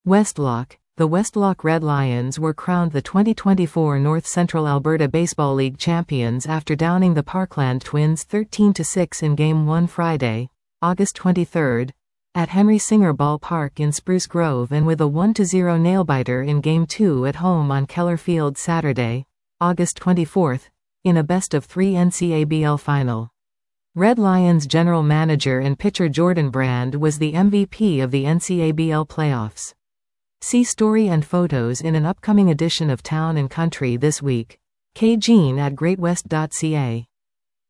Westlock. The Westlock Red Lions were crowned the 2024 North Central Alberta Baseball League champions after downing the Parkland Twins 13-6 in Game 1 Friday, August 23, at Henry Singer Ballpark in Spruce Grove, and with a 1-0 nail-biter in Game 2 at home on Keller Field Saturday, August 24, in a best-of-3 NCABL final. Red Lions general manager and pitcher Jordan Brand was the MVP of the NCABL playoffs. See story and photos in an upcoming edition of Town & Country this week. KGene at greatwest.ca